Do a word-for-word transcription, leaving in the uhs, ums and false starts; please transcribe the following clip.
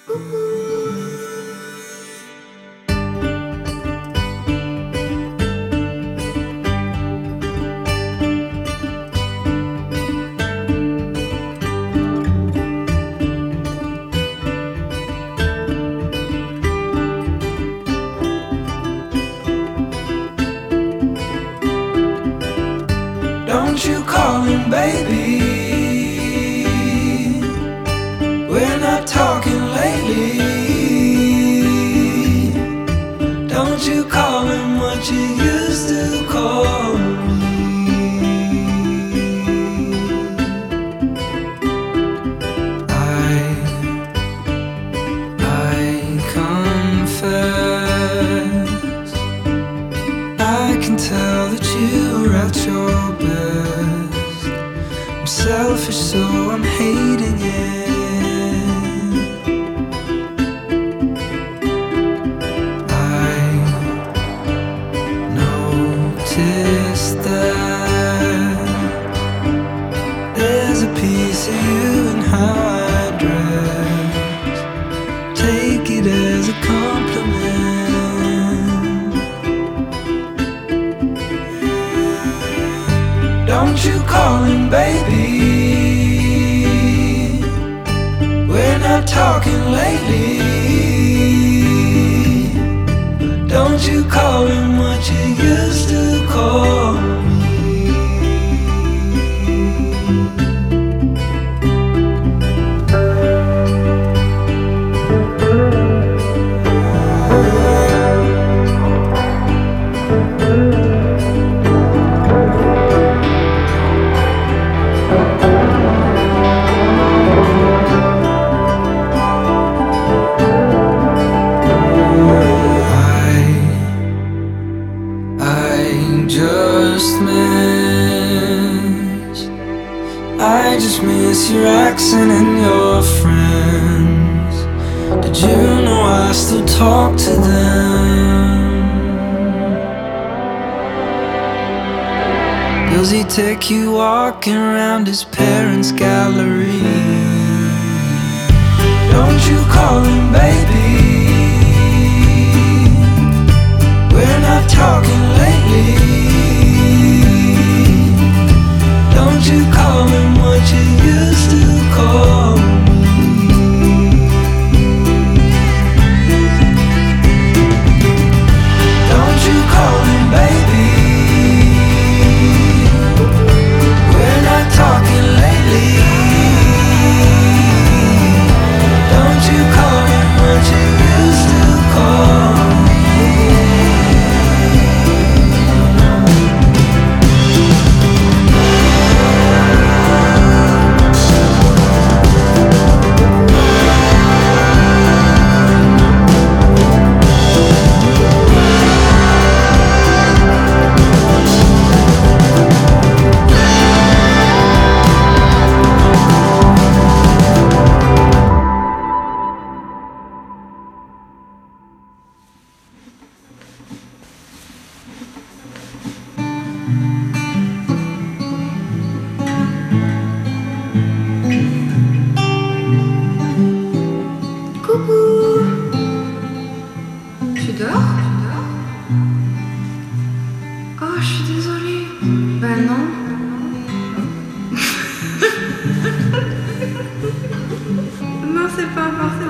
Don't you call him baby. We're not talking lately. Don't you call him what you used to call me. I, I confess, I can tell that you're at your best. I'm selfish, so I'm hating it. I noticed that there's a piece of you in how I dress. Take it as a compliment. Don't you call him baby. We're not talking lately. Don't you call him what you used to call me. I just miss your accent and your friends. Did you know I still talk to them? Does he take you walking around his parents' gallery? Don't you call him baby. We're not talking lately. Don't you call him what you used to call me. Don't you call him baby. We're not talking lately. Don't you call him what you used to call me. Tu dors? Oh, je suis désolée. Bah non. Non, c'est pas forcément.